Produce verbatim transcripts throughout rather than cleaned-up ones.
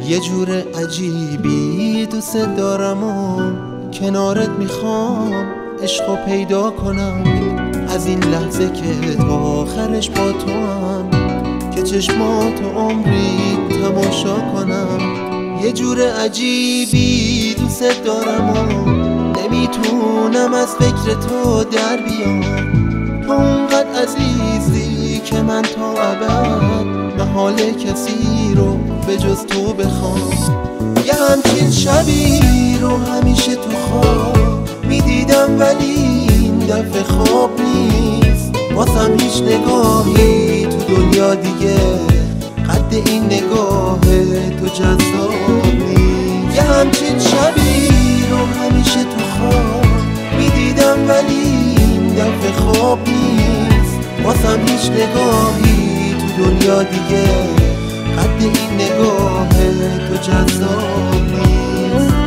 یه جور عجیبی دوست دارم و کنارت میخوام عشقو پیدا کنم، از این لحظه که تا آخرش با تو هم، که چشماتو عمری تماشا کنم. یه جور عجیبی دوست دارم و نمیتونم از فکر تو در بیام. تو اونقدر عزیزی که من تا ابد محال کسی رو به جز تو بخوام. یه همچین شبی رو همیشه تو خواب میدیدم، ولی این دفعه خواب نیست. واسم هیچ نگاهی تو دنیا دیگه قد این نگاه تو جذاب نیست. یه همچین شبی رو همیشه تو خواب میدیدم، ولی این دفعه خواب نیست. واسم هیچ نگاهی تو دنیا دیگه قد این نگاه تو جذاب نیست.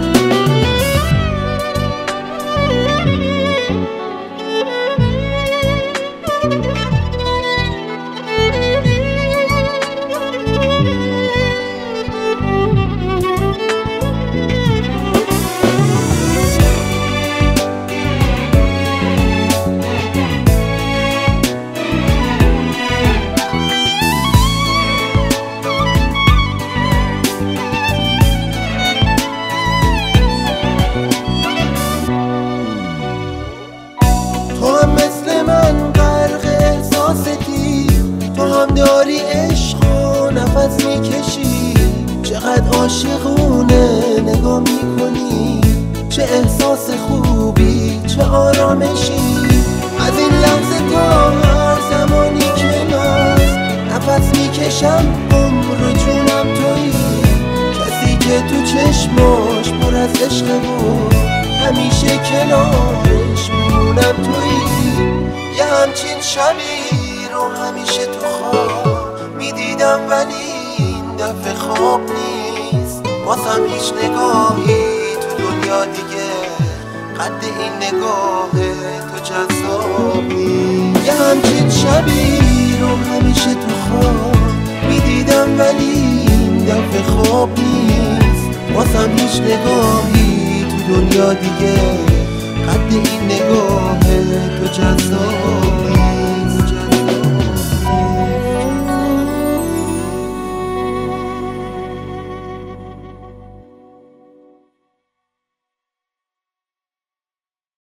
داری عشق و نفس میکشی، چقدر عاشقونه نگاه میکنی، چه احساس خوبی چه آرامشی. از این لحظه تا هر زمانی که ناز نفس میکشم، عمر جونم تویی، کسی که تو چشماش پر از عشق و همیشه کنارش میمونم تویی. یه همچین شبی رو همیشه تو خواب میدیدم، ولی این دفعه خواب نیست. واسم هیچ نگاهی تو دنیا دیگه قد این نگاه تو جذاب نیست. یه همچین شبی رو همیشه تو خواب میدیدم، ولی این دفعه خواب نیست. واسم هیچ نگاهی تو دنیا دیگه قد این نگاه تو جذاب